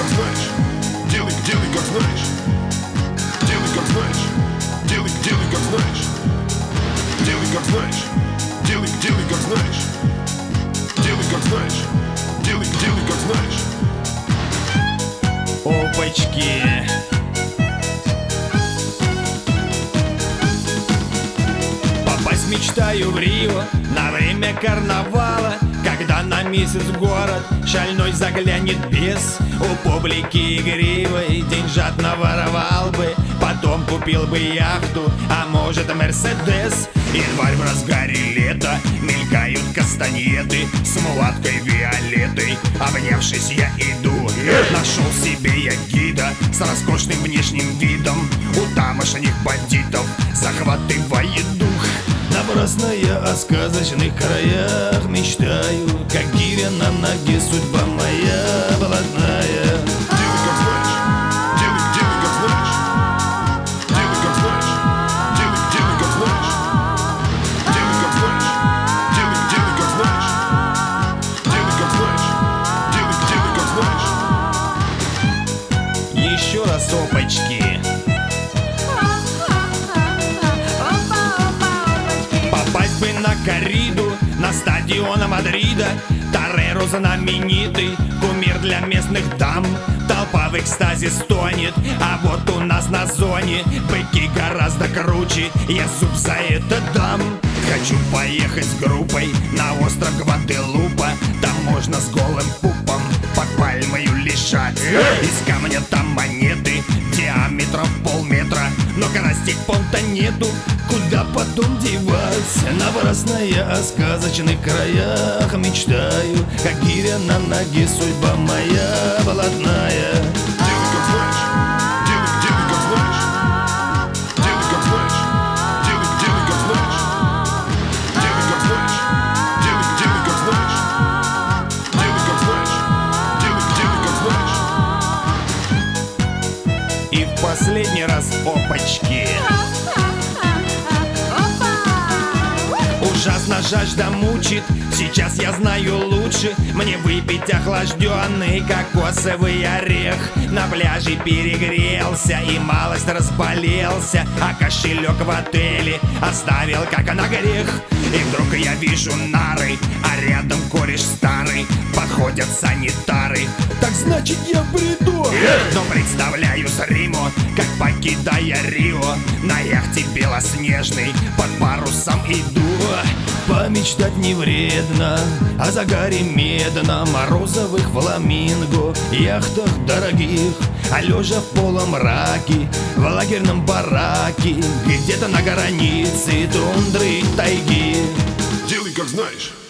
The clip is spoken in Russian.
как знаешь, делай как знаешь. Делай как знаешь, делай как знаешь. Делай как знаешь, делай как знаешь. Делай как знаешь, делай как знаешь. Опачки. Попасть мечтаю в Рио на время карнавала, когда на месяц в город шальной заглянет бес. У публики игривой деньжат наворовал бы, потом купил бы яхту, а может Мерседес. Январь в разгаре лета, мелькают кастаньеты с мулаткой Виолеттой. Обнявшись, я иду. Нашел себе я гида с роскошным внешним видом. У тамошних бандитов захватывает дух. Напрасно я о сказочных краях мечтаю, как гиря на ноге судьба моя блатная. Делай как знаешь, делай как знаешь. Делай как знаешь, делай как знаешь. Делай как знаешь, делай как знаешь. Делай как знаешь, делай как знаешь. Еще раз опачки. Попасть бы на корриду, на стадион Мадрида. Тореро знаменитый, кумир для местных дам. Толпа в экстазе стонет, а вот у нас на зоне быки гораздо круче, я зуб за это дам. Хочу поехать с группой на остров Гваделупа. Там можно с голым пупом под пальмою лежать. Из камня там монеты диаметром полметра, но крастить понта нету, куда потом деваться? Напрасно я о сказочных краях мечтаю, как гиря на ноге судьба моя блатная. Делай как знаешь, делай как знаешь. Делай как знаешь, делай как знаешь. Делай как знаешь, делай как знаешь. Делай как знаешь, делай как знаешь. И в последний раз опачки. Ужасно жажда мучит, сейчас я знаю лучше. Мне выпить охлажденный кокосовый орех. На пляже перегрелся и малость разболелся, а кошелек в отеле оставил как на грех. И вдруг я вижу нары, а рядом кореш старый. Подходят санитары, так значит я бреду. Но представляю Риму, как покидая Рио, на яхте белоснежной под парусом иду. Помечтать не вредно о загаре медном, о розовых фламинго, яхтах дорогих, а лежа в полумраке в лагерном бараке, где-то на границе тундры и тайги. Делай как знаешь.